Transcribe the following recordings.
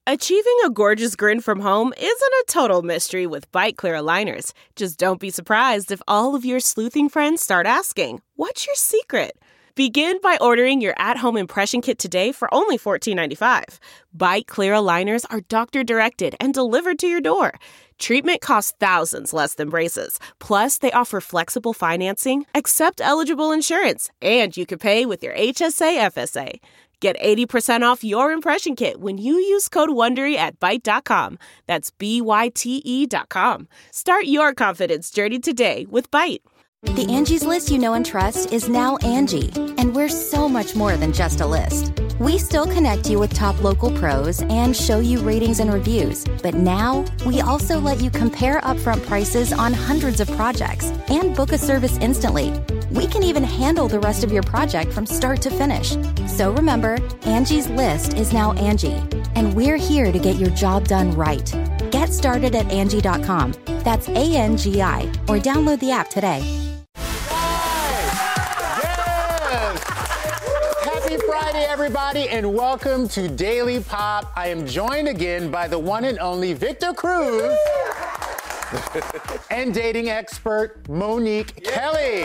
Achieving a gorgeous grin from home isn't a total mystery with Byte Clear aligners. Just don't be surprised if all of your sleuthing friends start asking, "What's your secret?" Begin by ordering your at-home impression kit today for only $14.95. Byte Clear aligners are doctor-directed and delivered to your door. Treatment costs thousands less than braces. Plus, they offer flexible financing, accept eligible insurance, and you can pay with your HSA FSA. Get 80% off your impression kit when you use code WONDERY at Byte.com. That's BYTE.com. Start your confidence journey today with Byte. The Angie's List you know and trust is now Angie, and we're so much more than just a list. We still connect you with top local pros and show you ratings and reviews, but now we also let you compare upfront prices on hundreds of projects and book a service instantly. We can even handle the rest of your project from start to finish. So remember, Angie's List is now Angie, and we're here to get your job done right. Get started at Angie.com. That's ANGI, or download the app today. Happy Friday, everybody, and welcome to Daily Pop. I am joined again by the one and only Victor Cruz and dating expert Monique Kelly.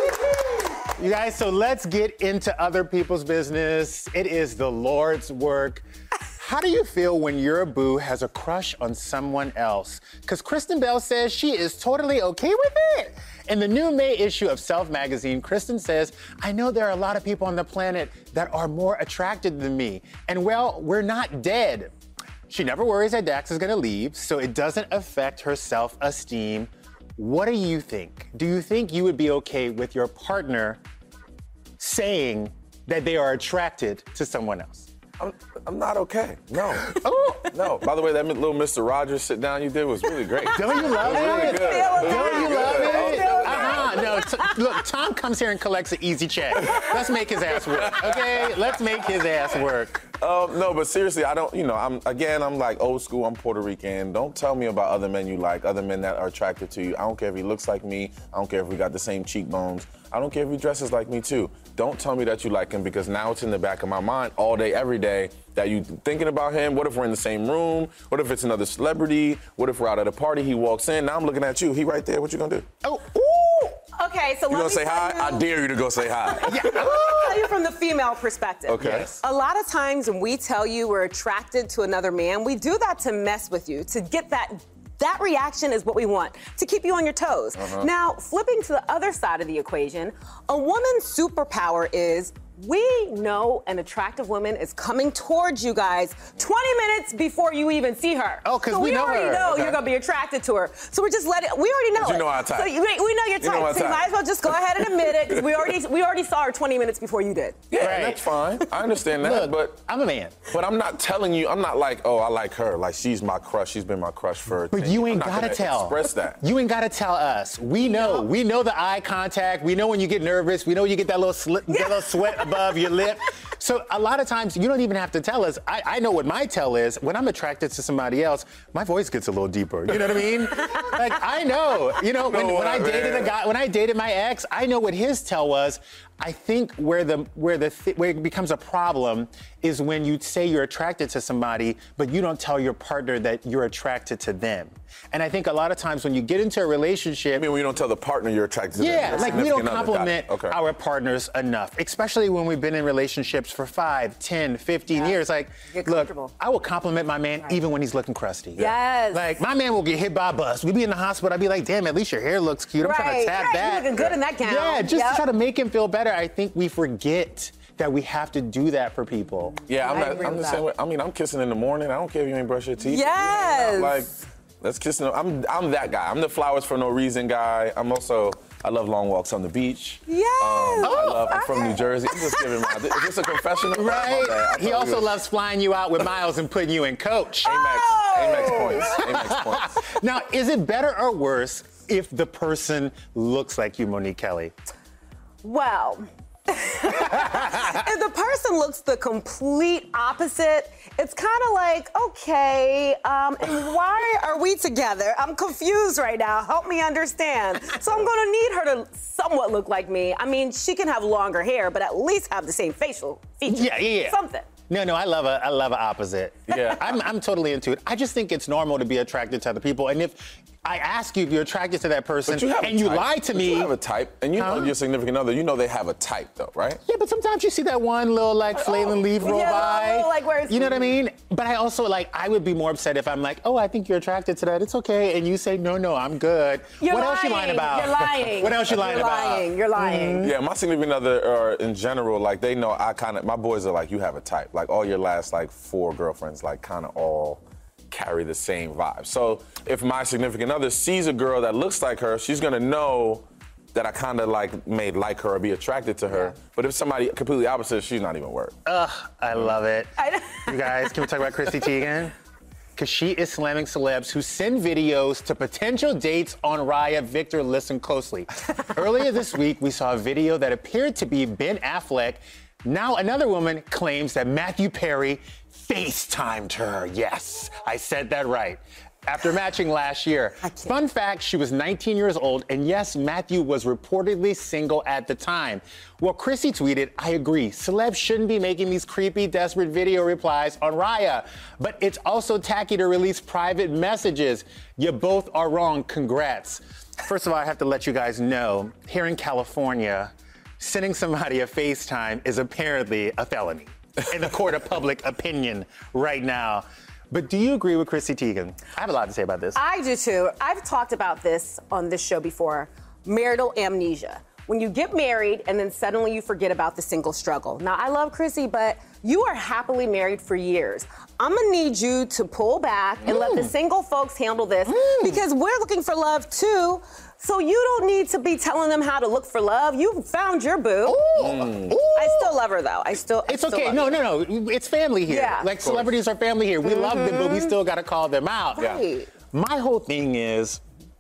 You guys, so let's get into other people's business. It is the Lord's work. How do you feel when your boo has a crush on someone else? Because Kristen Bell says she is totally okay with it. In the new May issue of Self magazine, Kristen says, "I know there are a lot of people on the planet that are more attracted than me. And well, we're not dead." She never worries that Dax is gonna leave, so it doesn't affect her self-esteem. What do you think? Do you think you would be okay with your partner saying that they are attracted to someone else? I'm not okay. No. Oh. No. By the way, that little Mr. Rogers sit down you did was really great. Don't you love it? Really good. Don't you love it? No, look, Tom comes here and collects an easy check. Let's make his ass work, okay? Let's make his ass work. No, but seriously, I don't, I'm like old school, I'm Puerto Rican. Don't tell me about other men you like, other men that are attracted to you. I don't care if he looks like me. I don't care if we got the same cheekbones. I don't care if he dresses like me too. Don't tell me that you like him, because now it's in the back of my mind all day, every day, that you thinking about him. What if we're in the same room? What if it's another celebrity? What if we're out at a party, he walks in, now I'm looking at you, he right there, what you gonna do? Oh, ooh! Okay, so you gonna say hi? I dare you to go say hi. I'll tell you from the female perspective. Okay. Yes. A lot of times when we tell you we're attracted to another man, we do that to mess with you, to get that reaction is what we want, to keep you on your toes. Now, flipping to the other side of the equation, a woman's superpower is we know an attractive woman is coming towards you guys 20 minutes before you even see her. Oh, because so we know her. We already know you're going to be attracted to her. So we're just letting, we already know You know our type. So we know your type. So you might as well just go ahead and admit it, because we already saw her 20 minutes before you did. Yeah, Right. that's fine. I understand that, Look, but I'm a man. But I'm not telling you, I'm not like, oh, I like her. Like, she's my crush. She's been my crush for But 10 you years. ain't I'm not gotta gonna tell. express that. You ain't gotta tell us. We know. We know the eye contact. We know when you get nervous. We know you get that little sweat above your lip. So a lot of times you don't even have to tell us. I know what my tell is. When I'm attracted to somebody else, my voice gets a little deeper. You know what I mean? Like, I know. You know, when I dated a guy, when I dated my ex, I know what his tell was. I think where it becomes a problem is when you say you're attracted to somebody, but you don't tell your partner that you're attracted to them. And I think a lot of times when you get into a relationship, I mean, when you don't tell the partner you're attracted to them. yeah, your like we don't significant other. compliment Okay. our partners enough, especially when we've been in relationships for 5, 10, 15 years. Like, Get look, comfortable. I will compliment my man even when he's looking crusty. Yes. Like, my man will get hit by a bus. We'd be in the hospital. I'd be like, damn, at least your hair looks cute. I'm trying to tap Right, that. you're looking good in that gown. Yeah, just to Yep. try to make him feel better. I think we forget that we have to do that for people. Yeah, I agree I'm with the same that. way. I mean, I'm kissing in the morning. I don't care if you ain't brush your teeth. Yes. Like, let's kiss. I'm that guy. I'm the flowers for no reason guy. I love long walks on the beach. Yes. I'm from New Jersey. I'm just giving my. Is this a confessional? Right. My bad. He also loves flying you out with Miles and putting you in coach. Amex points. Amex points. Now, is it better or worse if the person looks like you, Monique Kelly? Well, if the person looks the complete opposite, it's kind of like, okay, and why are we together? I'm confused right now. Help me understand. So I'm going to need her to somewhat look like me. I mean, she can have longer hair, but at least have the same facial features. Yeah. Something. No, I love a opposite. Yeah. I'm totally into it. I just think it's normal to be attracted to other people. And if I ask you if you're attracted to that person and you lie to me. You have a type, and you know your significant other, you know they have a type though, right? Yeah, but sometimes you see that one little like flailing leaf roll by. Like where it's you know what I mean? But I also I would be more upset if I'm like, oh, I think you're attracted to that. It's okay. And you say, no, I'm good. What else you lying about? You're lying. What else you lying about? You're lying. Mm-hmm. Yeah, my significant other, in general, like they know my boys are like, you have a type. Like all your last like 4 girlfriends, like kind of all carry the same vibe. So if my significant other sees a girl that looks like her, she's gonna know that I kind of may like her or be attracted to her. Yeah. But if somebody completely opposite, she's not even worth. I love it. You guys, can we talk about Chrissy Teigen? Because she is slamming celebs who send videos to potential dates on Raya. Victor, listen closely. Earlier this week, we saw a video that appeared to be Ben Affleck. Now another woman claims that Matthew Perry FaceTimed her. Yes, I said that right. After matching last year. Fun fact, she was 19 years old, and yes, Matthew was reportedly single at the time. Well, Chrissy tweeted, I agree, celebs shouldn't be making these creepy, desperate video replies on Raya, but it's also tacky to release private messages. You both are wrong, congrats. First of all, I have to let you guys know, here in California, sending somebody a FaceTime is apparently a felony in the court of public opinion right now. But do you agree with Chrissy Teigen? I have a lot to say about this. I do too. I've talked about this on this show before. Marital amnesia. When you get married and then suddenly you forget about the single struggle. Now, I love Chrissy, but you are happily married for years. I'm gonna need you to pull back and let the single folks handle this because we're looking for love too. So you don't need to be telling them how to look for love. You found your boo. I still love her though. It's okay. No. It's family here. Yeah. Like celebrities are family here. We love them, but we still gotta call them out. Right. Yeah. My whole thing is,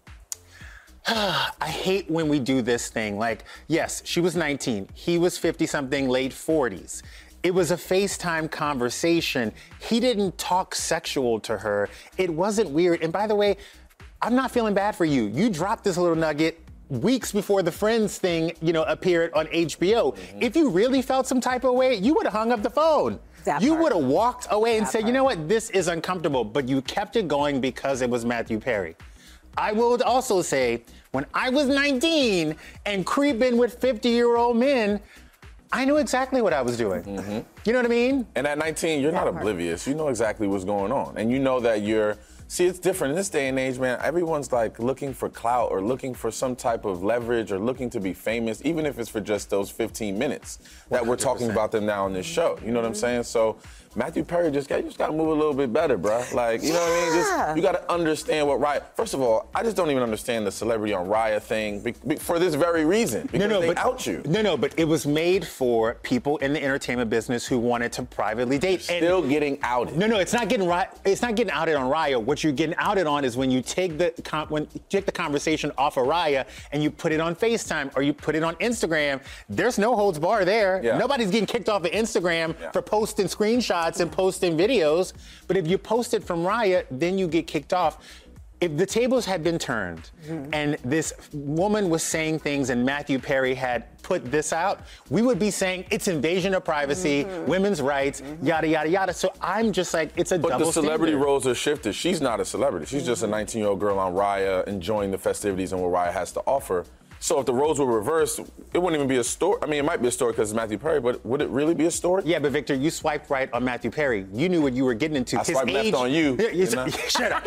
I hate when we do this thing. Like, yes, she was 19. He was 50-something, late 40s. It was a FaceTime conversation. He didn't talk sexual to her. It wasn't weird. And by the way, I'm not feeling bad for you. You dropped this little nugget weeks before the Friends thing, appeared on HBO. If you really felt some type of way, you would have hung up the phone. You would have walked away and said, you know what, this is uncomfortable. But you kept it going because it was Matthew Perry. I will also say, when I was 19 and creeping with 50-year-old men, I knew exactly what I was doing. You know what I mean? And at 19, you're not oblivious. You know exactly what's going on. And you know that see, it's different in this day and age, man. Everyone's like looking for clout or looking for some type of leverage or looking to be famous, even if it's for just those 15 minutes that we're talking about them now on this show. You know what I'm saying? So Matthew Perry you just got to move a little bit better, bro. Like, you know what I mean? You got to understand what Raya. First of all, I just don't even understand the celebrity on Raya thing for this very reason. Because they out you. No, but it was made for people in the entertainment business who wanted to privately date. Still getting outed. No, it's not getting outed on Raya. What you're getting outed on is when you take the conversation off of Raya and you put it on FaceTime or you put it on Instagram. There's no holds bar there. Yeah. Nobody's getting kicked off of Instagram for posting screenshots and posting videos, but if you post it from Raya, then you get kicked off. If the tables had been turned and this woman was saying things and Matthew Perry had put this out, we would be saying it's invasion of privacy, women's rights, yada, yada, yada. So I'm just like, it's a double standard. But the celebrity roles are shifted. She's not a celebrity. She's just a 19-year-old girl on Raya enjoying the festivities and what Raya has to offer. So if the roles were reversed, it wouldn't even be a story. I mean, it might be a story because it's Matthew Perry, but would it really be a story? Yeah, but Victor, you swiped right on Matthew Perry. You knew what you were getting into. I swiped left on you. Shut up.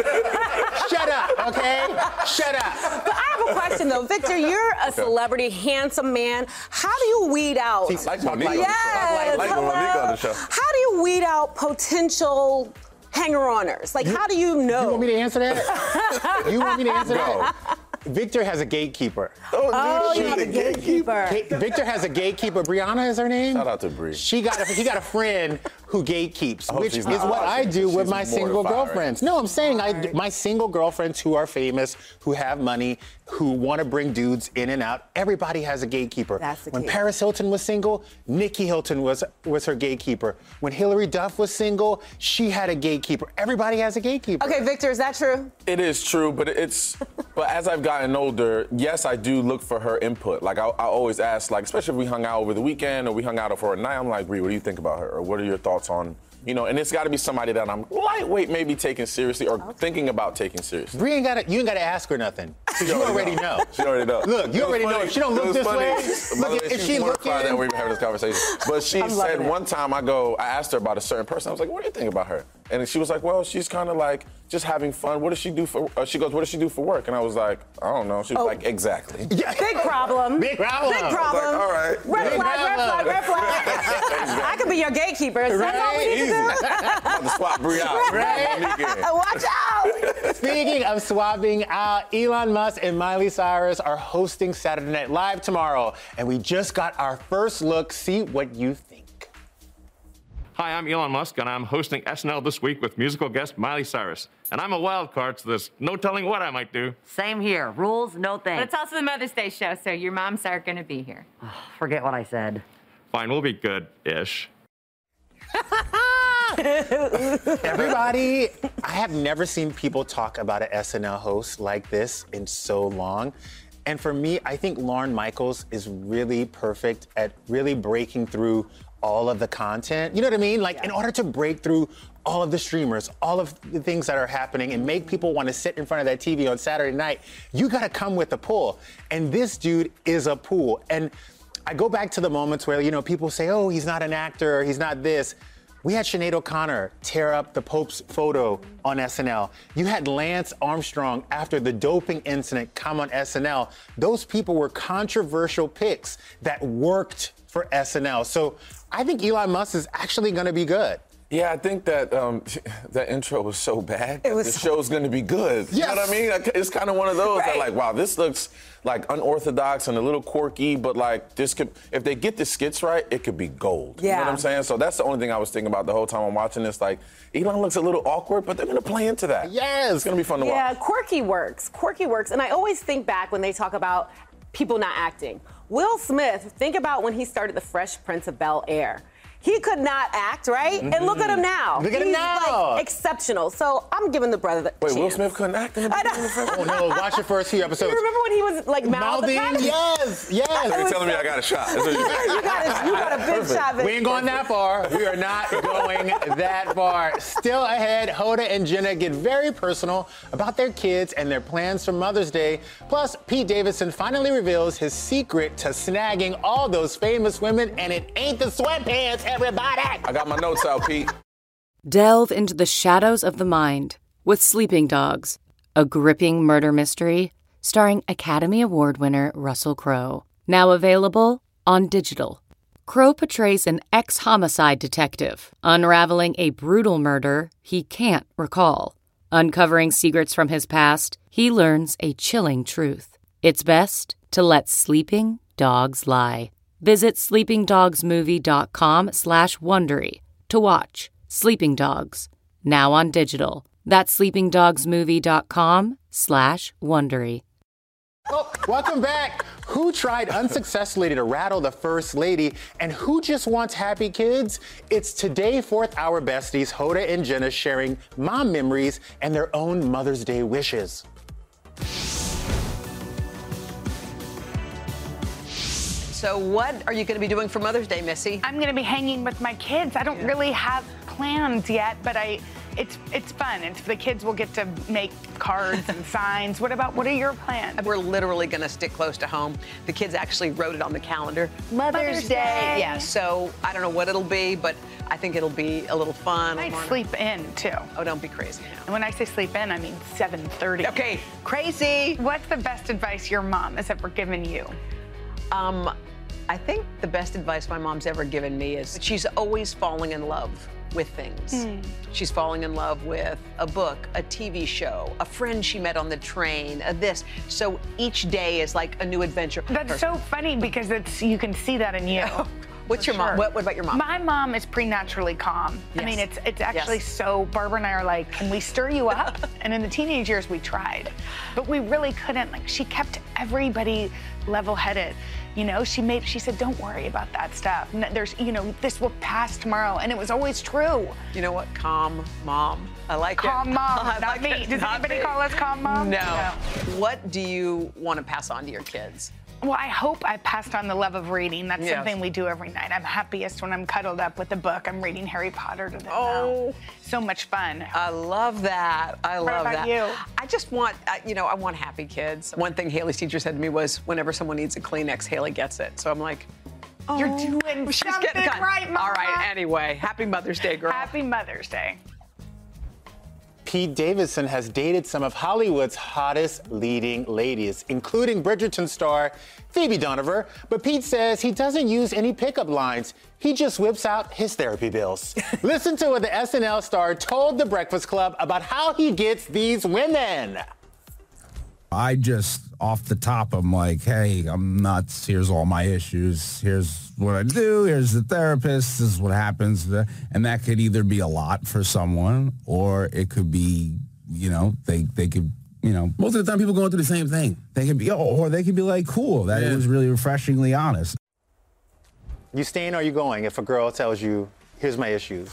Shut up, okay? Shut up. But I have a question, though. Victor, you're a celebrity, handsome man. How do you weed out... Like Monique on the show. How do you weed out potential hanger-oners? Like, how do you know? You want me to answer that? Victor has a gatekeeper. You have a gatekeeper. Victor has a gatekeeper. Brianna is her name. Shout out to Bree. He got a friend who gatekeeps, which is not. what I do with my single mortified, girlfriends. No, I'm saying my single girlfriends who are famous, who have money, who want to bring dudes in and out. Everybody has a gatekeeper. That's the when key. Paris Hilton was single, Nikki Hilton was her gatekeeper. When Hillary Duff was single, she had a gatekeeper. Everybody has a gatekeeper. Okay, Victor, is that true? It is true, but but as I've gotten older, yes, I do look for her input. Like I always ask, like especially if we hung out over the weekend or we hung out for a night, I'm like, Bree, what do you think about her? Or what are your thoughts on, and it's got to be somebody that I'm lightweight maybe taking seriously or thinking about taking seriously. Bree you ain't got to ask her nothing. You already know. She already knows. Look, you already know. If she don't look this way, look, if she mortified that looking. we were having this conversation. But she said one time I asked her about a certain person. I was like, what do you think about her? And she was like, well, she's kind of like just having fun. What does she do for, she goes, what does she do for work? And I was like, I don't know. She was like, exactly. Yeah. Big problem. Big problem. Big problem. I was like, all right. Red flag, red flag, red flag. I could be your gatekeeper. That's all we need to do. I'm about to swap Bree out. Right? Watch out. Speaking of swapping out, Elon Musk and Miley Cyrus are hosting Saturday Night Live tomorrow. And we just got our first look. See what you think. Hi, I'm Elon Musk, and I'm hosting SNL this week with musical guest Miley Cyrus. And I'm a wild card, so there's no telling what I might do. Same here. Rules, no But thanks. it's also the Mother's Day show, so your moms are going to be here. Forget what I said. Fine, we'll be good-ish. Everybody, I have never seen people talk about an SNL host like this in so long. And for me, I think Lorne Michaels is really perfect at really breaking through all of the content. You know what I mean? Like, in order to break through all of the streamers, all of the things that are happening and make people want to sit in front of that TV on Saturday night, you got to come with a pull. And this dude is a pull. And I go back to the moments where, people say, oh, he's not an actor, he's not this. We had Sinead O'Connor tear up the Pope's photo on SNL. You had Lance Armstrong, after the doping incident, come on SNL. Those people were controversial picks that worked for SNL. So I think Elon Musk is actually going to be good. Yeah, I think that that intro was so bad. It was the show's going to be good. Yes. You know what I mean? Like, it's kind of one of those that, like, wow, this looks like unorthodox and a little quirky, but like this could, if they get the skits right, it could be gold. Yeah. You know what I'm saying? So that's the only thing I was thinking about the whole time I'm watching this. Like, Elon looks a little awkward, but they're going to play into that. Yes. It's going to be fun to watch. Yeah, quirky works. Quirky works. And I always think back when they talk about people not acting. Will Smith, think about when he started The Fresh Prince of Bel-Air. He could not act, right? And look at him now. Look at him He's now. like exceptional. So I'm giving the brother the Wait, chance. Will Smith couldn't act in the I know. beginning of the Fresh Oh, no, watch the first few episodes. You remember when he was like mouthing? Yes. You're telling me I got a shot. That's what you're saying. You got a big shot. We ain't going that far. We are not going that far. Still ahead, Hoda and Jenna get very personal about their kids and their plans for Mother's Day. Plus, Pete Davidson finally reveals his secret to snagging all those famous women, and it ain't the sweatpants, everybody. I got my notes out, Pete. Delve into the shadows of the mind with Sleeping Dogs, a gripping murder mystery starring Academy Award winner Russell Crowe. Now available on digital. Crowe portrays an ex-homicide detective unraveling a brutal murder he can't recall. Uncovering secrets from his past, he learns a chilling truth. It's best to let sleeping dogs lie. Visit sleepingdogsmovie.com/Wondery to watch Sleeping Dogs, now on digital. That's sleepingdogsmovie.com/Wondery. Oh, welcome back. Who tried unsuccessfully to rattle the First Lady, and who just wants happy kids? It's Today 4th Hour besties Hoda and Jenna sharing mom memories and their own Mother's Day wishes. So what are you going to be doing for Mother's Day, Missy? I'm going to be hanging with my kids. I don't really have plans yet, but it's fun. And the kids will get to make cards and signs. What are your plans? We're literally going to stick close to home. The kids actually wrote it on the calendar. Mother's Day. Yeah, so I don't know what it'll be, but I think it'll be a little fun. I might sleep in, too. Oh, don't be crazy now. And when I say sleep in, I mean 7:30. Okay, crazy. What's the best advice your mom has ever given you? I think the best advice my mom's ever given me is that she's always falling in love with things. She's falling in love with a book, a TV show, a friend she met on the train, this. So each day is like a new adventure. That's so funny because you can see that in you. What's your mom? What about your mom? My mom is preternaturally calm. Yes. I mean, it's actually so. Barbara and I are like, can we stir you up? And in the teenage years, we tried, but we really couldn't. Like, she kept everybody level-headed. You know, she said, don't worry about that stuff. There's, this will pass tomorrow, and it was always true. You know what? Calm mom. I like calm it. mom, I not like me. it. Does Not anybody me. call us calm mom? No. What do you want to pass on to your kids? Well, I hope I passed on the love of reading. That's Yes. something we do every night. I'm happiest when I'm cuddled up with a book. I'm reading Harry Potter to them Oh. now. So much fun. I love that. I love about that. you? I just want, I want happy kids. One thing Haley's teacher said to me was, whenever someone needs a Kleenex, Haley gets it. So I'm like, oh, You're doing she's something getting kind. right, Mama. All right, anyway, happy Mother's Day, girl. Happy Mother's Day. Pete Davidson has dated some of Hollywood's hottest leading ladies, including Bridgerton star Phoebe Donovan. But Pete says he doesn't use any pickup lines. He just whips out his therapy bills. Listen to what the SNL star told The Breakfast Club about how he gets these women. I just, off the top, I'm like, hey, I'm nuts. Here's all my issues. Here's what I do. Here's the therapist. This is what happens. And that could either be a lot for someone, or it could be, they could, most of the time people going through the same thing. They could be, or they could be like, cool. That it was really refreshingly honest. You staying or are you going if a girl tells you, here's my issues?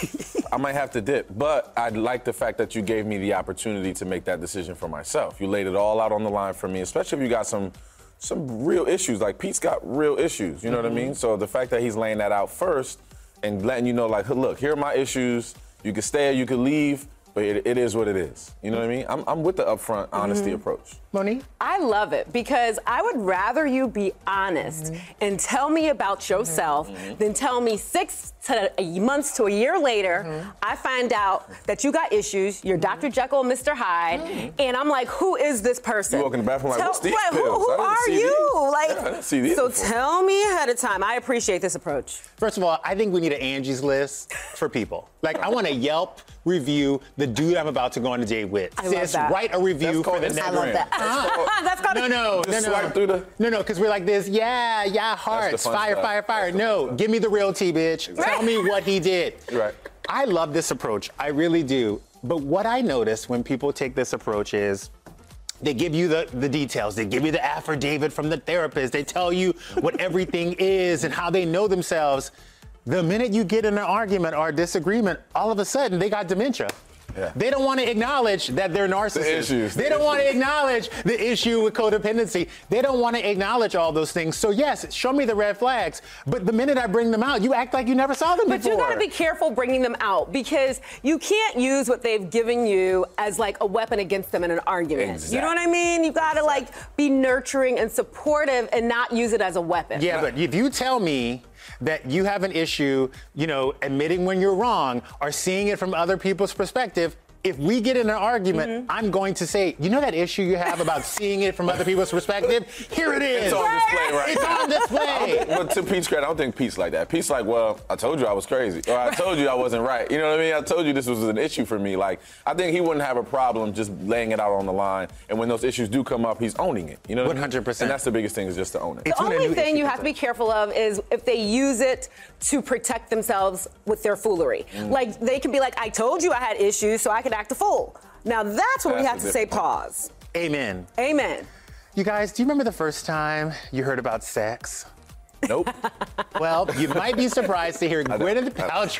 I might have to dip, but I like the fact that you gave me the opportunity to make that decision for myself. You laid it all out on the line for me, especially if you got some real issues. Like, Pete's got real issues, you know what I mean? So the fact that he's laying that out first and letting you know, like, look, here are my issues. You can stay or you can leave, but it is what it is. You know what I mean? I'm with the upfront honesty approach. Monique? I love it because I would rather you be honest and tell me about yourself than tell me 6 months to a year later, I find out that you got issues, you're Dr. Jekyll and Mr. Hyde, and I'm like, who is this person? You walk in the bathroom like, what's these Who pills? I didn't are see you? these. Like, Yeah, I didn't see these so before. tell me ahead of time. I appreciate this approach. First of all, I think we need an Angie's List for people. Like, I want to Yelp review the dude I'm about to go on a date with. I love Sis, that. write a review for the next. I love that. That's called No, Just swipe through the... No, because we're like this, yeah, hearts, fun fire, stuff. fire, fire. That's the No, fun stuff. give me the real tea, bitch. Tell me what he did. Right. I love this approach. I really do. But what I notice when people take this approach is they give you the details. They give you the affidavit from the therapist. They tell you what everything is and how they know themselves. The minute you get in an argument or a disagreement, all of a sudden they got dementia. Yeah. They don't want to acknowledge that they're narcissists. The issues. They don't want to acknowledge the issue with codependency. They don't want to acknowledge all those things. So yes, show me the red flags. But the minute I bring them out, you act like you never saw them But before. you got to be careful bringing them out because you can't use what they've given you as like a weapon against them in an argument. Exactly. You know what I mean? You got to like be nurturing and supportive and not use it as a weapon. Yeah, but if you tell me that you have an issue, admitting when you're wrong or seeing it from other people's perspective, if we get in an argument, I'm going to say, you know that issue you have about seeing it from other people's perspective? Here it is. It's on display right It's now. on display. But to Pete's credit, I don't think Pete's like that. Pete's like, well, I told you I was crazy. Or I told you I wasn't right. You know what I mean? I told you this was an issue for me. Like, I think he wouldn't have a problem just laying it out on the line. And when those issues do come up, he's owning it. You know what I mean? 100%. And that's the biggest thing, is just to own it. The only thing you have to be careful of is if they use it to protect themselves with their foolery. Like, they can be like, I told you I had issues, so I could act a fool. Now, that's when we have to say pause. Amen. Amen. You guys, do you remember the first time you heard about sex? Nope. Well, you might be surprised to hear Gwyneth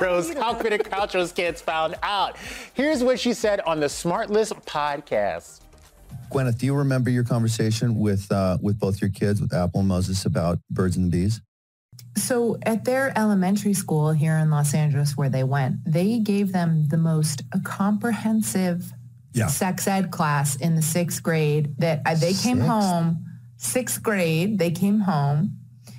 Paltrow's kids found out. Here's what she said on the Smartless podcast. Gwyneth, do you remember your conversation with both your kids, with Apple and Moses, about birds and the bees? So at their elementary school here in Los Angeles where they went, they gave them the most comprehensive sex ed class in the 6th grade that they came home, 6th grade, they came home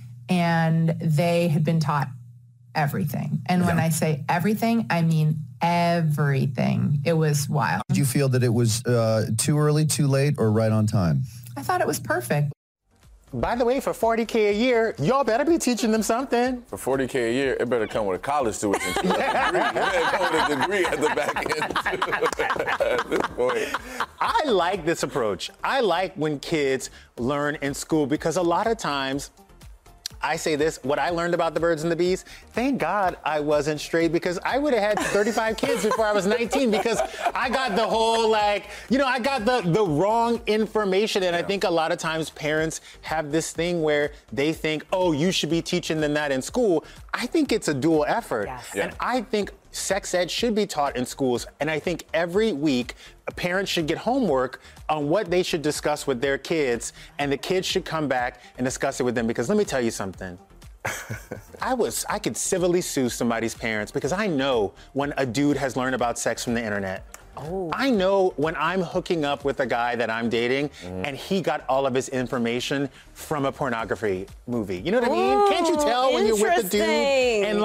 and they had been taught everything. And when I say everything, I mean everything. It was wild. Did you feel that it was too early, too late, or right on time? I thought it was perfect. By the way, for $40K a year, y'all better be teaching them something. For $40K a year, it better come with a college tuition. It better come with a degree at the back end, too. At this point. I like this approach. I like when kids learn in school because a lot of times I say this, what I learned about the birds and the bees, thank God I wasn't straight, because I would have had 35 kids before I was 19, because I got the whole, I got the wrong information. And I think a lot of times parents have this thing where they think, oh, you should be teaching them that in school. I think it's a dual effort. Yes. And I think sex ed should be taught in schools. And I think every week, parents should get homework on what they should discuss with their kids, and the kids should come back and discuss it with them. Because let me tell you something. I could civilly sue somebody's parents, because I know when a dude has learned about sex from the internet. Oh. I know when I'm hooking up with a guy that I'm dating and he got all of his information from a pornography movie. You know what I mean? Can't you tell when you're with a dude and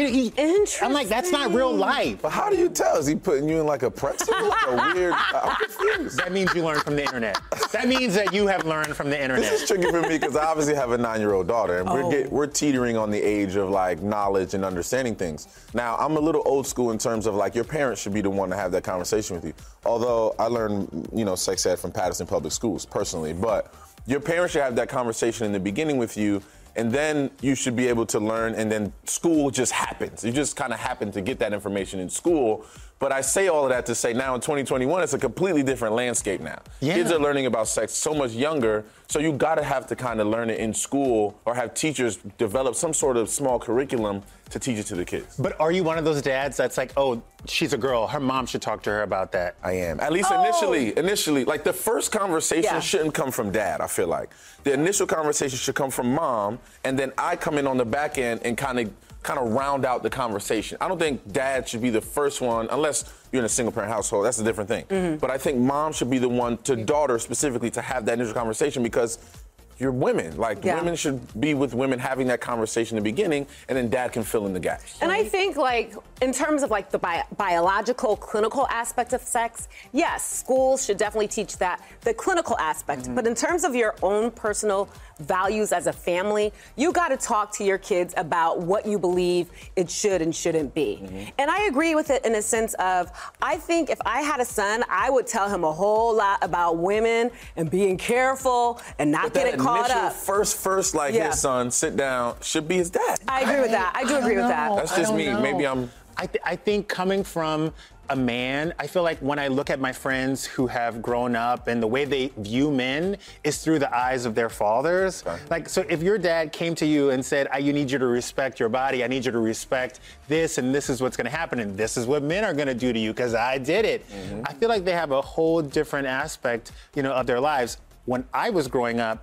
I'm like, that's not real life. But how do you tell? Is he putting you in like a pretzel? A weird, I'm confused. That means you learned from the internet. That means that you have learned from the internet. This is tricky for me because I obviously have a 9-year-old daughter, and we're teetering on the age of knowledge and understanding things. Now, I'm a little old school in terms of your parents should be the one to have that conversation with you. Although I learned, sex ed from Patterson Public Schools personally, but your parents should have that conversation in the beginning with you, and then you should be able to learn, and then school just happens. You just kind of happen to get that information in school. But I say all of that to say now in 2021, it's a completely different landscape now. Yeah. Kids are learning about sex so much younger, so you gotta have to kind of learn it in school or have teachers develop some sort of small curriculum to teach it to the kids. But are you one of those dads that's like, oh, she's a girl, her mom should talk to her about that? I am. At least initially, the first conversation shouldn't come from dad, I feel like. The initial conversation should come from mom, and then I come in on the back end and kind of round out the conversation. I don't think dad should be the first one, unless you're in a single-parent household. That's a different thing. Mm-hmm. But I think mom should be the one to daughter specifically to have that initial conversation, because you're women. Women should be with women having that conversation in the beginning, and then dad can fill in the gaps. And I think, in terms of the biological, clinical aspect of sex, yes, schools should definitely teach that, the clinical aspect. Mm-hmm. But in terms of your own personal values as a family, you got to talk to your kids about what you believe it should and shouldn't be. Mm-hmm. And I agree with it in a sense of, I think if I had a son, I would tell him a whole lot about women and being careful and not getting caught up. First, his son, sit down, should be his dad. I agree with that. I do agree with that. That's just me. Maybe I'm... I think coming from a man, I feel like when I look at my friends who have grown up and the way they view men is through the eyes of their fathers. Okay. So if your dad came to you and said, you need you to respect your body, I need you to respect this, and this is what's going to happen, and this is what men are going to do to you because I did it. Mm-hmm. I feel like they have a whole different aspect, of their lives. When I was growing up,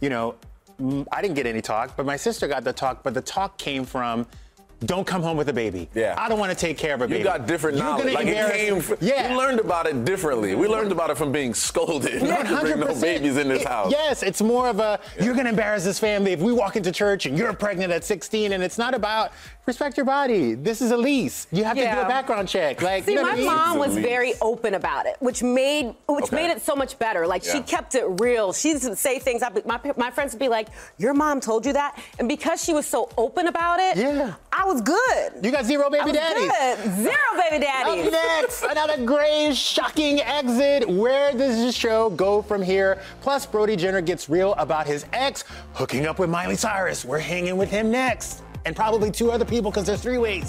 I didn't get any talk, but my sister got the talk, but the talk came from, don't come home with a baby. Yeah. I don't want to take care of a baby. You got different knowledge. We learned about it differently. We learned about it from being scolded. Not to bring no babies in this house. Yes, it's more of you're going to embarrass this family if we walk into church and you're pregnant at 16, and it's not about respect your body. This is a lease. You have to do a background check. See, my mom was very open about it, which made it so much better. She kept it real. She didn't say things. My friends would be like, your mom told you that? And because she was so open about it, I was good. You got 0 baby daddies. Good. 0 baby daddies. Up next, another great, shocking exit. Where does this show go from here? Plus, Brody Jenner gets real about his ex hooking up with Miley Cyrus. We're hanging with him next. And probably 2 other people because there's 3 ways.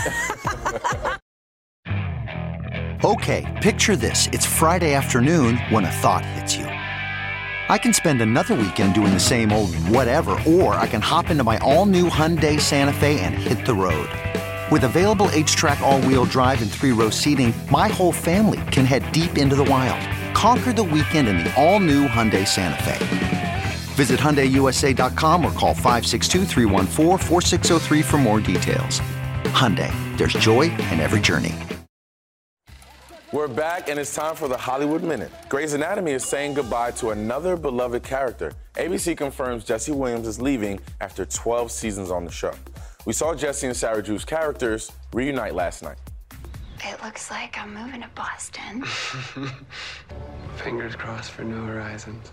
Okay, picture this. It's Friday afternoon when a thought hits you. I can spend another weekend doing the same old whatever, or I can hop into my all-new Hyundai Santa Fe and hit the road. With available H-Track all-wheel drive and 3-row seating, my whole family can head deep into the wild. Conquer the weekend in the all-new Hyundai Santa Fe. Visit HyundaiUSA.com or call 562-314-4603 for more details. Hyundai, there's joy in every journey. We're back, and it's time for the Hollywood Minute. Grey's Anatomy is saying goodbye to another beloved character. ABC confirms Jesse Williams is leaving after 12 seasons on the show. We saw Jesse and Sarah Drew's characters reunite last night. It looks like I'm moving to Boston. Fingers crossed for New Horizons.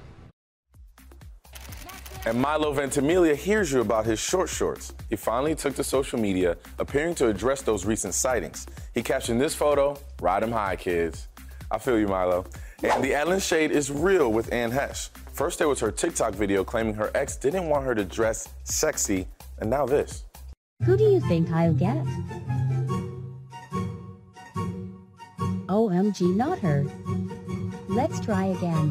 And Milo Ventimiglia hears you about his short shorts. He finally took to social media, appearing to address those recent sightings. He captioned this photo, "Ride 'em high, kids." I feel you, Milo. And the Ellen shade is real with Anne Hesh. First, there was her TikTok video claiming her ex didn't want her to dress sexy, and now this. Who do you think I'll get? OMG, not her. Let's try again.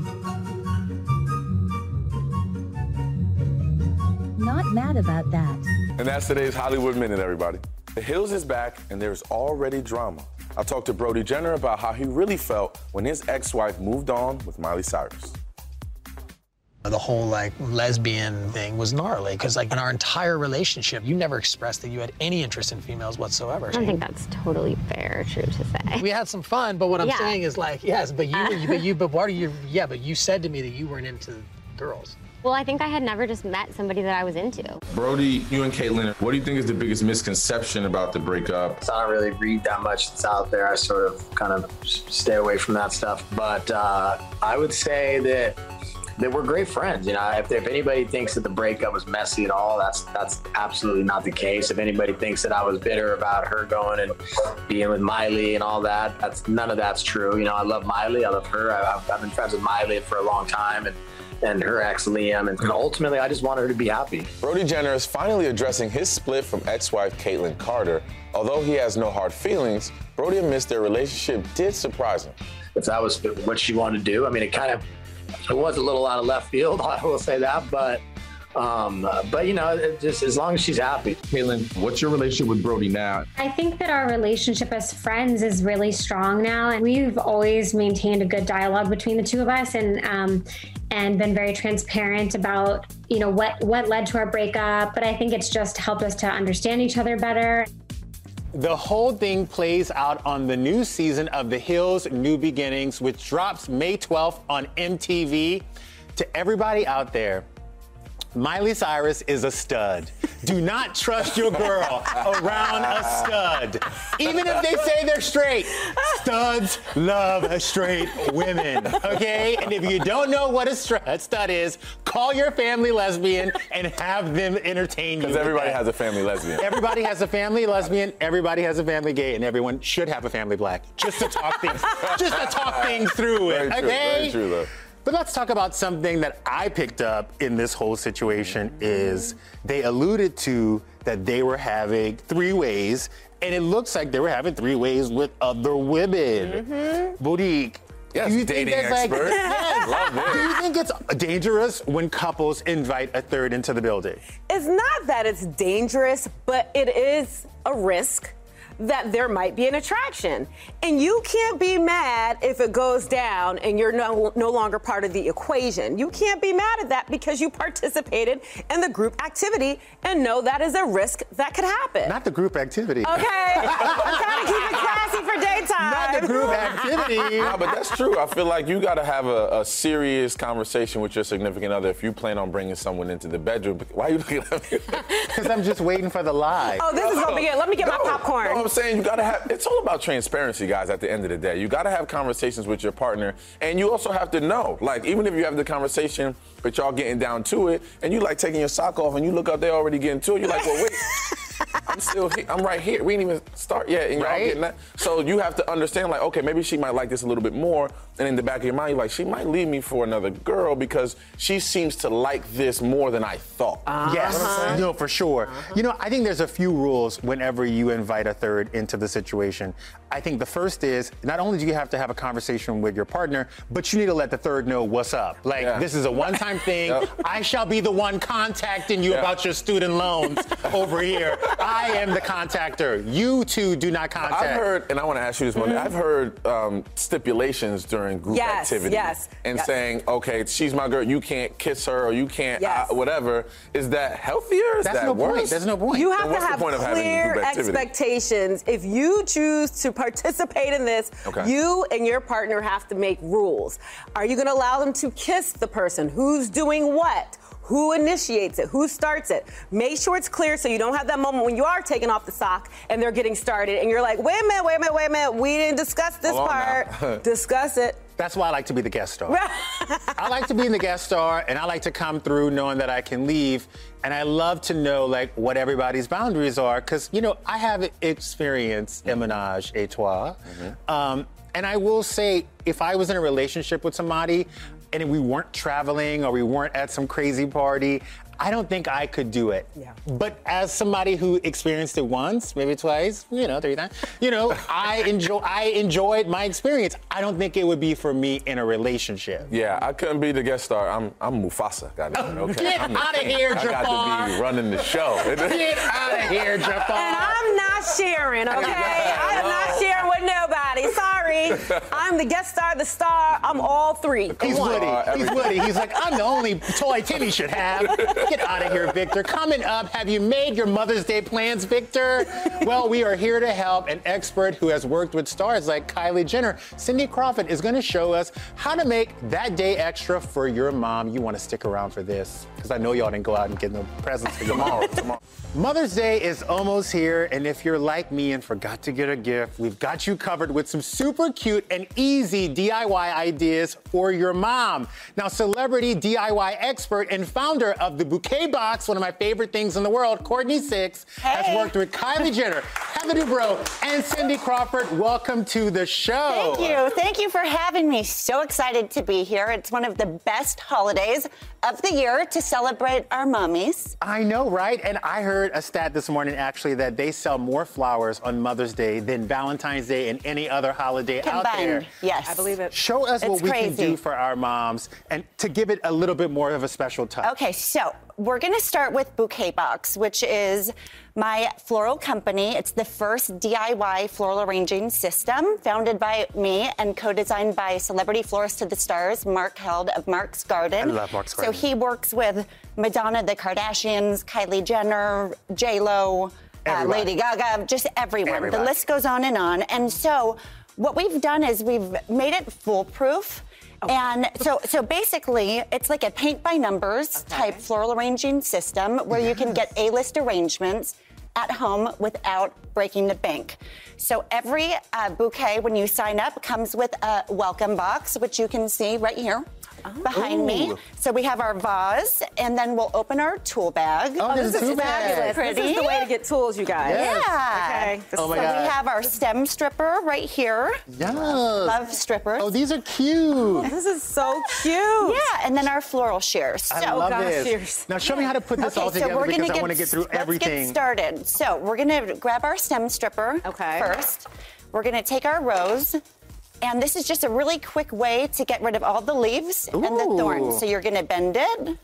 Not mad about that. And that's today's Hollywood Minute, everybody. The Hills is back, and there's already drama. I talked to Brody Jenner about how he really felt when his ex-wife moved on with Miley Cyrus. The whole lesbian thing was gnarly because in our entire relationship, you never expressed that you had any interest in females whatsoever. I don't think that's totally fair, true to say. We had some fun, but what I'm saying is yes, but you said to me that you weren't into girls. Well, I think I had never just met somebody that I was into. Brody, you and Caitlyn, what do you think is the biggest misconception about the breakup? I don't really read that much that's out there. I sort of kind of stay away from that stuff. But I would say that we're great friends. If anybody thinks that the breakup was messy at all, that's absolutely not the case. If anybody thinks that I was bitter about her going and being with Miley and all that, none of that's true. I love Miley. I love her. I've been friends with Miley for a long time, and her ex Liam, and ultimately I just want her to be happy. Brody Jenner is finally addressing his split from ex-wife Caitlyn Carter. Although he has no hard feelings, Brody admits their relationship did surprise him. If that was what she wanted to do, it was a little out of left field, I will say that, but just as long as she's happy. Caitlyn, what's your relationship with Brody now? I think that our relationship as friends is really strong now, and we've always maintained a good dialogue between the two of us, and been very transparent about what led to our breakup. But I think it's just helped us to understand each other better. The whole thing plays out on the new season of The Hills, New Beginnings, which drops May 12th on MTV. To everybody out there, Miley Cyrus is a stud. Do not trust your girl around a stud. Even if they say they're straight, studs love straight women, okay? And if you don't know what a stud is, call your family lesbian and have them entertain you. Because everybody has a family lesbian. Everybody has a family lesbian, everybody has a family gay, and everyone should have a family black. Just to talk things through it, okay? Very true, though. But let's talk about something that I picked up in this whole situation is they alluded to that they were having three-ways, and it looks like they were having three-ways with other women. Mm-hmm. Boutique. Yes, do you dating think that's expert. Yes. Love it. Do you think it's dangerous when couples invite a third into the building? It's not that it's dangerous, but it is a risk that there might be an attraction. And you can't be mad if it goes down and you're no longer part of the equation. You can't be mad at that because you participated in the group activity and know that is a risk that could happen. Not the group activity. Okay. I'm trying to keep it classy for daytime. Not the group activity. No, but that's true. I feel like you got to have a serious conversation with your significant other if you plan on bringing someone into the bedroom. Why are you looking at me? Because I'm just waiting for the lie. Oh, this is going to be good. Let me get my popcorn. No, I'm saying you got to have, it's all about transparency, guys, at the end of the day. You got to have conversations with your partner, and you also have to know, even if you have the conversation, but y'all getting down to it, and you taking your sock off, and you look up, they're already getting to it, you're like, well, wait. I'm still here. I'm right here. We didn't even start yet, and y'all getting that. So you have to understand, okay, maybe she might like this a little bit more, and in the back of your mind, you're like, she might leave me for another girl because she seems to like this more than I thought. Yes, no, for sure. I think there's a few rules whenever you invite a third into the situation. I think the first is, not only do you have to have a conversation with your partner, but you need to let the third know what's up. This is a one-time thing. Yep. I shall be the one contacting you about your student loans over here. I am the contactor. You two do not contact. I've heard, and I want to ask you this one, I've heard stipulations during group activity. And saying, okay, she's my girl, you can't kiss her or you can't whatever. Is that healthier? Is that worse? There's no point. You have to have clear expectations. If you choose to participate in this, you and your partner have to make rules. Are you going to allow them to kiss the person? Who's doing what? Who initiates it? Who starts it? Make sure it's clear so you don't have that moment when you are taking off the sock and they're getting started and you're like, wait a minute. We didn't discuss this part. Discuss it. That's why I like to be the guest star. I like to be in the guest star, and I like to come through knowing that I can leave. And I love to know, what everybody's boundaries are, because, I have experienced ménage à trois. And I will say, if I was in a relationship with somebody, and we weren't traveling or we weren't at some crazy party, I don't think I could do it. Yeah. But as somebody who experienced it once, maybe twice, 3 times, I enjoyed my experience. I don't think it would be for me in a relationship. Yeah, I couldn't be the guest star. I'm Mufasa. Okay? Get out of here, Jafar. I got to be running the show. Get out of here, Jafar. And I'm not sharing, okay? I am not sharing with nobody. Sorry. I'm the guest star, the star. I'm all 3. He's Woody. He's like, I'm the only toy Timmy should have. Get out of here, Victor. Coming up, have you made your Mother's Day plans, Victor? Well, we are here to help. An expert who has worked with stars like Kylie Jenner, Cindy Crawford, is going to show us how to make that day extra for your mom. You want to stick around for this, because I know y'all didn't go out and get no presents for your mom. Tomorrow. Mother's Day is almost here, and if you're like me and forgot to get a gift, we've got you covered with some super cute and easy DIY ideas for your mom. Now, celebrity DIY expert and founder of the Bouquet Box, one of my favorite things in the world, Courtney Six, has worked with Kylie Jenner, Heather Dubrow, and Cindy Crawford. Welcome to the show. Thank you. Thank you for having me. So excited to be here. It's one of the best holidays of the year to celebrate our mommies. I know, right? And I heard a stat this morning, actually, that they sell more flowers on Mother's Day than Valentine's Day and any other holiday out there. Yes. I believe it. Show us what we crazy. can do for our moms and to give it a little bit more of a special touch. Okay, so we're going to start with Bouquet Box, which is my floral company. It's the first DIY floral arranging system founded by me and co-designed by celebrity florist to the stars, Mark Held of Mark's Garden. I love Mark's Garden. So he works with Madonna, the Kardashians, Kylie Jenner, J-Lo, Lady Gaga, just everyone. Everybody. The list goes on. And so what we've done is we've made it foolproof. And so basically, it's like a paint by numbers type floral arranging system where you can get A-list arrangements at home without breaking the bank. So every bouquet, when you sign up, comes with a welcome box, which you can see right here behind me. So we have our vase, and then we'll open our tool bag. Oh, this is fabulous. Pretty. This is the way to get tools, you guys. Yeah. Okay. Oh my So God. we have our stem stripper right here. Yes. Love strippers. Oh, these are cute. This is so cute. Yeah, and then our floral shears. I love this. Now show me how to put this all together because I want to get through everything. Let's get started. So we're going to grab our stem stripper first. We're going to take our rose. And this is just a really quick way to get rid of all the leaves and the thorns. So you're going to bend it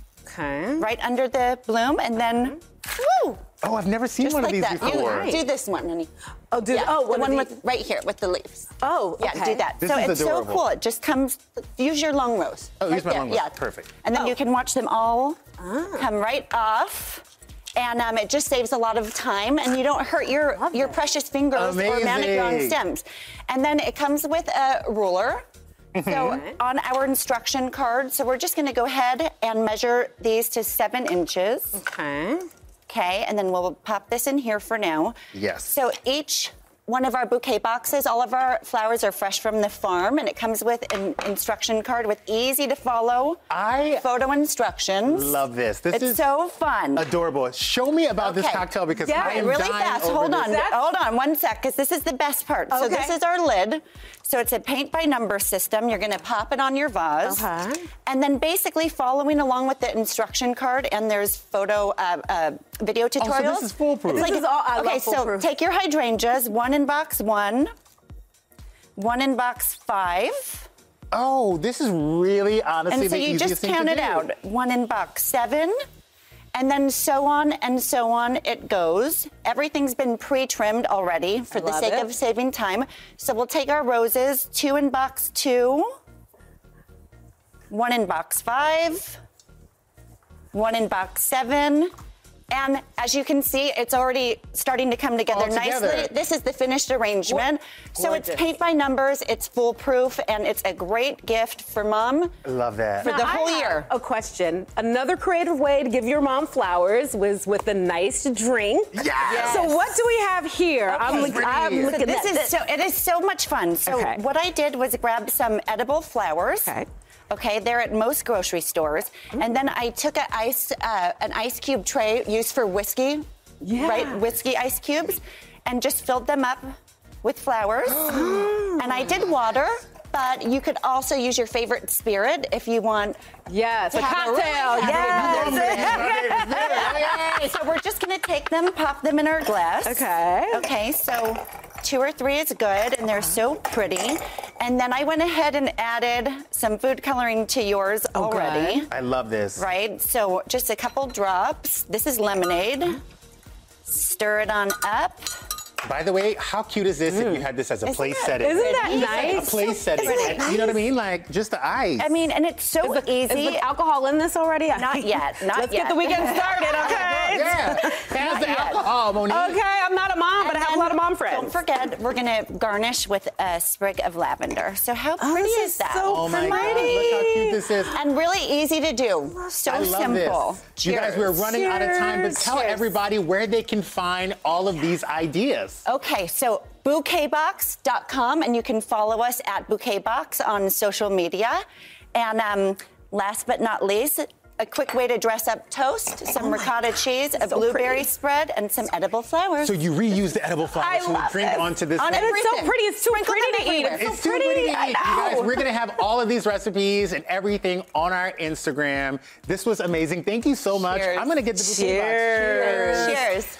right under the bloom, and then, woo! Oh, I've never seen just one like of these that. before. You do this one, honey. Oh, the one with right here with the leaves. Oh, yeah, okay. do that. This so is it's adorable. so cool. It just comes. Use your long rose. Oh, use my there. long rose. Yeah, Perfect. And then you can watch them all come right off. And it just saves a lot of time, and you don't hurt your precious fingers or manicure on stems. And then it comes with a ruler. So on our instruction card, so we're just going to go ahead and measure these to 7 inches. Okay, and then we'll pop this in here for now. Yes. So each one of our bouquet boxes, all of our flowers are fresh from the farm, and it comes with an instruction card with easy to follow photo instructions. Love this. This it's is so fun. Adorable. Show me about this cocktail because I am really dying fast. over Hold this. on. Hold on 1 sec, because this is the best part. So this is our lid. So it's a paint by number system. You're going to pop it on your vase. And then basically following along with the instruction card, and there's video tutorials. Oh, so this is foolproof. It's This is all- I love so foolproof. take your hydrangeas, one in box 1, one in box 5. Oh, this is really honestly And so the you easiest just thing count to it do. out. One in box 7. And then so on and so on it goes. Everything's been pre-trimmed already for the sake of saving time. So we'll take our roses, 2 in box 2, 1 in box 5, 1 in box 7. And as you can see, it's already starting to come together nicely. This is the finished arrangement. So it's paint by numbers, it's foolproof, and it's a great gift for mom. Love that. For the whole year. A question. Another creative way to give your mom flowers was with a nice drink. Yes. So what do we have here? I'm looking at this. It is so much fun. So what I did was grab some edible flowers. Okay, they're at most grocery stores. And then I took an ice cube tray used for whiskey, right? Whiskey ice cubes, and just filled them up with flowers. And I did water. But you could also use your favorite spirit if you want. Yes, a cocktail. Yes. So we're just gonna take them, pop them in our glass. Okay. Okay, so 2 or 3 is good, and they're so pretty. And then I went ahead and added some food coloring to yours already. I love this. Right, so just a couple drops. This is lemonade. Stir it on up. By the way, how cute is this if you had this as a place setting? Isn't that nice? A place setting. Isn't it You know what I mean? Like, just the ice. I mean, and it's so easy. Is the alcohol in this already? Not yet. Not Let's yet. get the weekend started, okay? Yeah. Pass the alcohol, Monique. Okay, I'm not a mom, but I have a lot of mom friends. Don't forget, we're going to garnish with a sprig of lavender. So how pretty is that? Oh my God, look how cute this is. And really easy to do. So I love simple. This. You guys, we're running out of time, but tell everybody where they can find all of these ideas. Okay, so bouquetbox.com, and you can follow us at bouquetbox on social media. And last but not least, a quick way to dress up toast, some ricotta cheese, a blueberry spread, and some edible flowers. So you reuse the edible flowers to drink onto this. And it's so pretty. It's too pretty to eat. It's too pretty to eat. You guys, we're going to have all of these recipes and everything on our Instagram. This was amazing. Thank you so much. Cheers. I'm going to get the bouquet box. Cheers.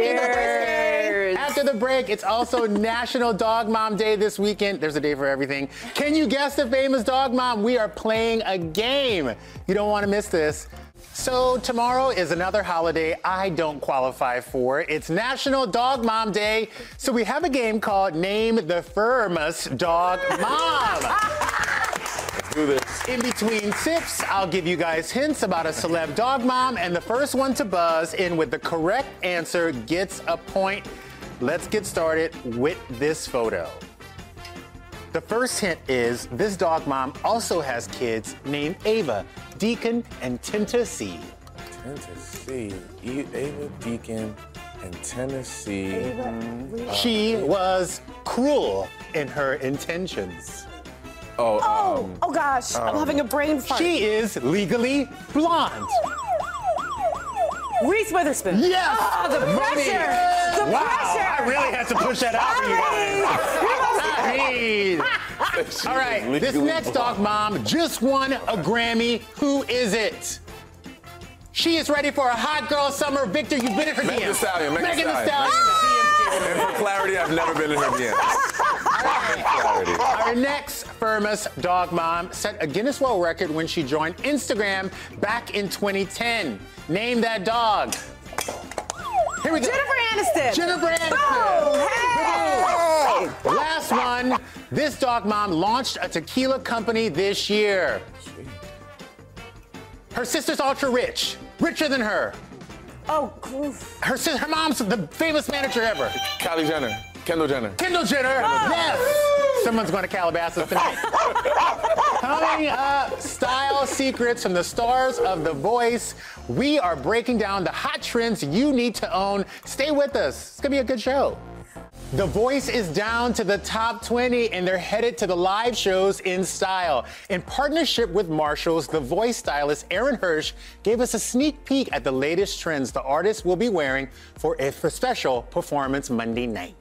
After the break, it's also National Dog Mom Day this weekend. There's a day for everything. Can you guess the famous dog mom? We are playing a game. You don't want to miss this. So tomorrow is another holiday I don't qualify for. It's National Dog Mom Day. So we have a game called Name the Famous Dog Mom. Let's do this. In between sips, I'll give you guys hints about a celeb dog mom, and the first one to buzz in with the correct answer gets a point. Let's get started with this photo. The first hint is this dog mom also has kids named Ava, Deacon, and Tennessee. Tennessee. Ava, Deacon, and Tennessee. She was cruel in her intentions. Oh gosh, I'm having a brain fart. She is legally blonde. Reese Witherspoon. Yes! Oh, the pressure! The pressure! I really had to push that out for you guys. All right, this next dog mom just won a Grammy. Who is it? She is ready for a hot girl summer. Victor, you've been in her DMs. Megan Thee Stallion. Megan Thee Stallion. And for clarity, I've never been in her DMs. Our next famous dog mom set a Guinness World Record when she joined Instagram back in 2010. Name that dog. Here we go. Jennifer Aniston. Jennifer Aniston. Boom. Hey. Last one. This dog mom launched a tequila company this year. Her sister's ultra rich. Richer than her. Oh, her mom's the famous manager ever. Kylie Jenner. Kendall Jenner. Kendall Jenner. Oh. Yes. Someone's going to Calabasas tonight. Coming up, style secrets from the stars of The Voice. We are breaking down the hot trends you need to own. Stay with us. It's going to be a good show. The Voice is down to the top 20, and they're headed to the live shows in style. In partnership with Marshalls, The Voice stylist Aaron Hirsch gave us a sneak peek at the latest trends the artists will be wearing for a special performance Monday night.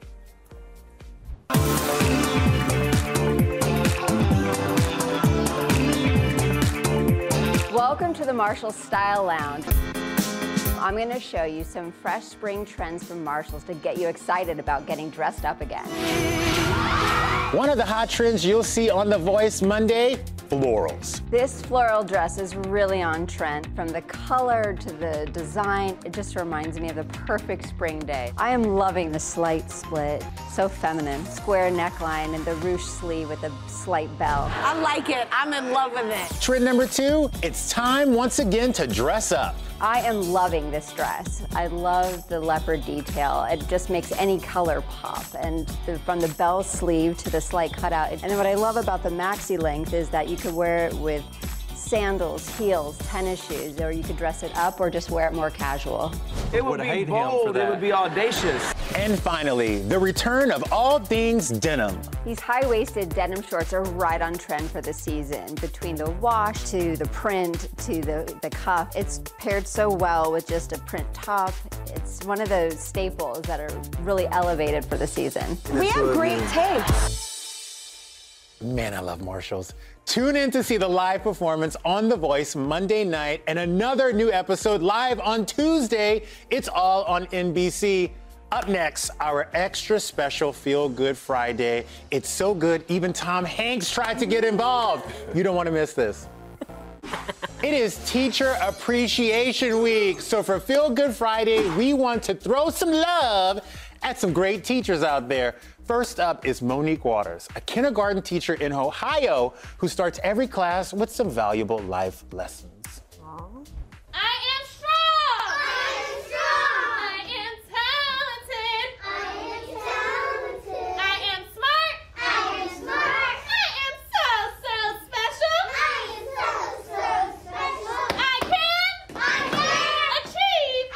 Welcome to the Marshalls Style Lounge. I'm going to show you some fresh spring trends from Marshalls to get you excited about getting dressed up again. One of the hot trends you'll see on The Voice Monday, florals. This floral dress is really on trend. From the color to the design, it just reminds me of the perfect spring day. I am loving the slight split, so feminine. Square neckline and the ruche sleeve with a slight bell. I like it. I'm in love with it. Trend number 2, it's time once again to dress up. I am loving this dress. I love the leopard detail. It just makes any color pop. And from the bell sleeve to the slight cutout. And then what I love about the maxi length is that you could wear it with sandals, heels, tennis shoes, or you could dress it up or just wear it more casual. It would be bold, it would be audacious. And finally, the return of all things denim. These high-waisted denim shorts are right on trend for the season. Between the wash to the print to the cuff, it's paired so well with just a print top. It's one of those staples that are really elevated for the season. We have great taste. Man, I love Marshalls. Tune in to see the live performance on The Voice Monday night and another new episode live on Tuesday. It's all on NBC. Up next, our extra special Feel Good Friday. It's so good, even Tom Hanks tried to get involved. You don't want to miss this. It is Teacher Appreciation Week. So for Feel Good Friday, we want to throw some love at some great teachers out there. First up is Monique Waters, a kindergarten teacher in Ohio who starts every class with some valuable life lessons. I am strong. I am strong. I am talented. I am talented. I am smart. I am smart. I am so special. I am so special. I can achieve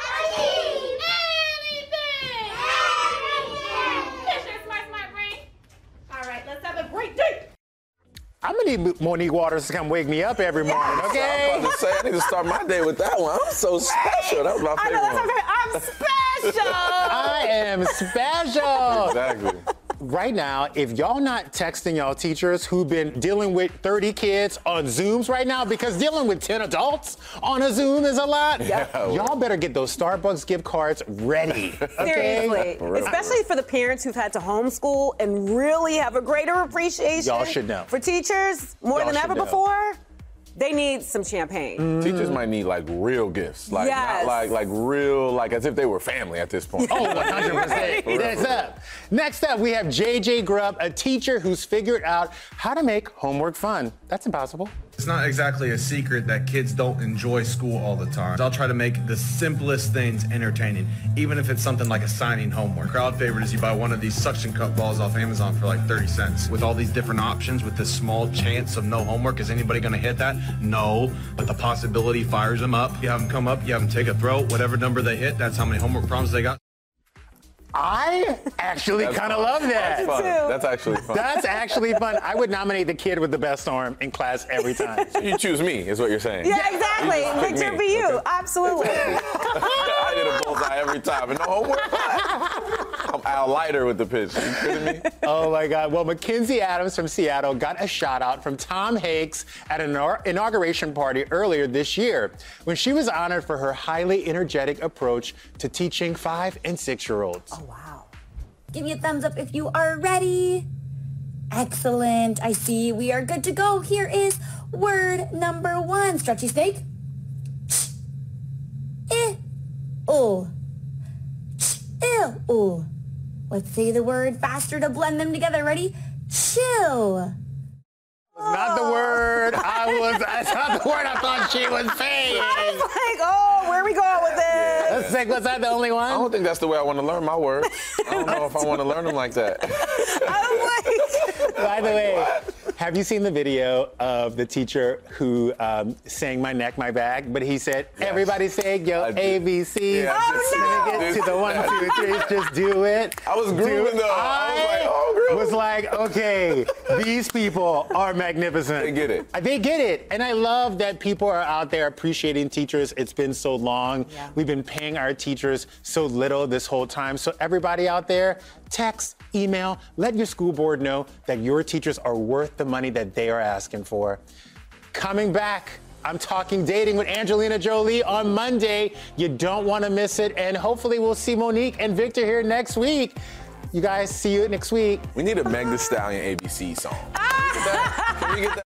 anything. Picture smart brain. All right, let's have a great day. I'm gonna need Monique Waters to come wake me up every morning, okay? I was about to say, I need to start my day with that one. I'm so special. That was my favorite one. I'm special. I am special. Exactly. Right now, if y'all not texting y'all teachers who've been dealing with 30 kids on Zooms right now, because dealing with 10 adults on a Zoom is a lot, y'all better get those Starbucks gift cards ready. Okay? Seriously. Especially for the parents who've had to homeschool and really have a greater appreciation. Y'all should know. For teachers, more than ever before, they need some champagne. Teachers might need like real gifts, like Yes. not like real, like as if they were family at this point. Oh, 100%. Next up. Next up, we have JJ Grubb, a teacher who's figured out how to make homework fun. That's impossible. It's not exactly a secret that kids don't enjoy school all the time. I'll try to make the simplest things entertaining, even if it's something like assigning homework. Crowd favorite is you buy one of these suction cup balls off Amazon for like 30 cents. With all these different options, with this small chance of no homework, is anybody gonna hit that? No, but the possibility fires them up. You have them come up, you have them take a throw, whatever number they hit, that's how many homework problems they got. I actually kind of love that. That's fun. That's actually fun. That's actually fun. I would nominate the kid with the best arm in class every time. So you choose me, is what you're saying. Yeah, exactly. You just pick Victor me. for you. Okay. Absolutely. I hit a bullseye every time. And no homework? I'm Al Leiter with the pitch. You kidding me? Oh my God. Well, Mackenzie Adams from Seattle got a shout out from Tom Hanks at an inauguration party earlier this year when she was honored for her highly energetic approach to teaching 5- and 6-year-olds. Oh, wow. Give me a thumbs up if you are ready. Excellent. I see we are good to go. Here is word number 1. Stretchy steak. Oh. Oh. Let's say the word faster to blend them together. Ready? Chill. Not the word that's not the word I thought she was saying. I was like, oh, where are we going with this? Was that the only one? I don't think that's the way I want to learn my words. I don't know if I want to learn them like that. By the way, have you seen the video of the teacher who sang My Neck, My Back? But he said, everybody say your ABCs. Yeah, Let me get to the 1, 2, 3. Just do it. I was grooving though. I was like, okay, these people are magnificent. They get it. They get it. And I love that people are out there appreciating teachers. It's been so long. Yeah. We've been paying our teachers so little this whole time. So everybody out there, text, email, let your school board know that your teachers are worth the money that they are asking for. Coming back, I'm talking dating with Angelina Jolie on Monday. You don't want to miss it. And hopefully we'll see Monique and Victor here next week. You guys, see you next week. We need a Meg Thee Stallion ABC song. Can we get that?